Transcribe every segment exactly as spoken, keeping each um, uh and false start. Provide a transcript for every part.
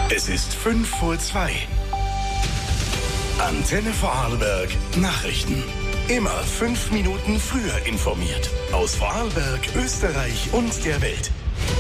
Es ist fünf vor zwei. Antenne Vorarlberg Nachrichten. Immer fünf Minuten früher informiert. Aus Vorarlberg, Österreich und der Welt.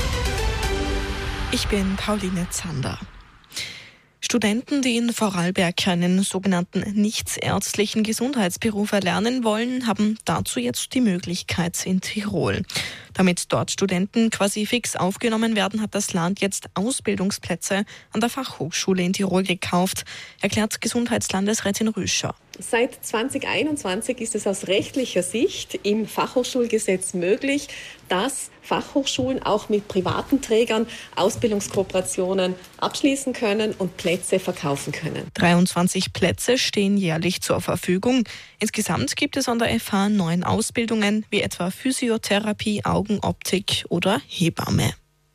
Ich bin Pauline Zander. Studenten, die in Vorarlberg einen sogenannten nichtsärztlichen Gesundheitsberuf erlernen wollen, haben dazu jetzt die Möglichkeit in Tirol. Damit dort Studenten quasi fix aufgenommen werden, hat das Land jetzt Ausbildungsplätze an der Fachhochschule in Tirol gekauft, erklärt Gesundheitslandesrätin Rüscher. Seit zwanzig einundzwanzig ist es aus rechtlicher Sicht im Fachhochschulgesetz möglich, dass Fachhochschulen auch mit privaten Trägern Ausbildungskooperationen abschließen können und Plätze verkaufen können. dreiundzwanzig Plätze stehen jährlich zur Verfügung. Insgesamt gibt es an der F H neun Ausbildungen, wie etwa Physiotherapie, Augenoptik oder Hebamme.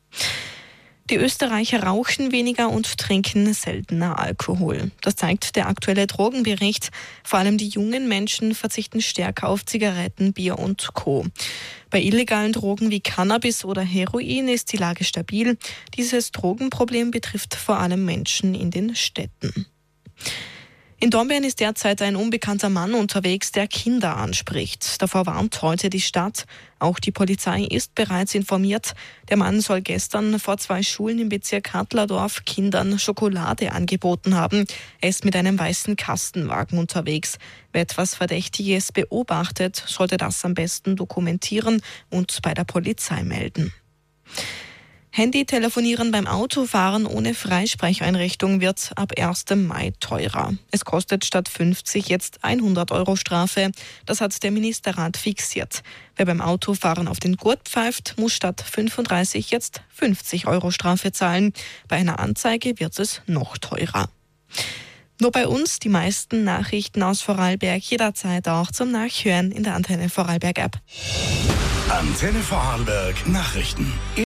Die Österreicher rauchen weniger und trinken seltener Alkohol. Das zeigt der aktuelle Drogenbericht. Vor allem die jungen Menschen verzichten stärker auf Zigaretten, Bier und Co. Bei illegalen Drogen wie Cannabis oder Heroin ist die Lage stabil. Dieses Drogenproblem betrifft vor allem Menschen in den Städten. In Dornbirn ist derzeit ein unbekannter Mann unterwegs, der Kinder anspricht. Davor warnt heute die Stadt. Auch die Polizei ist bereits informiert. Der Mann soll gestern vor zwei Schulen im Bezirk Hadlerdorf Kindern Schokolade angeboten haben. Er ist mit einem weißen Kastenwagen unterwegs. Wer etwas Verdächtiges beobachtet, sollte das am besten dokumentieren und bei der Polizei melden. Handy-Telefonieren beim Autofahren ohne Freisprecheinrichtung wird ab ersten Mai teurer. Es kostet statt fünfzig jetzt hundert Euro Strafe. Das hat der Ministerrat fixiert. Wer beim Autofahren auf den Gurt pfeift, muss statt fünfunddreißig jetzt fünfzig Euro Strafe zahlen. Bei einer Anzeige wird es noch teurer. Nur bei uns die meisten Nachrichten aus Vorarlberg jederzeit auch zum Nachhören in der Antenne Vorarlberg App. Antenne Vorarlberg Nachrichten.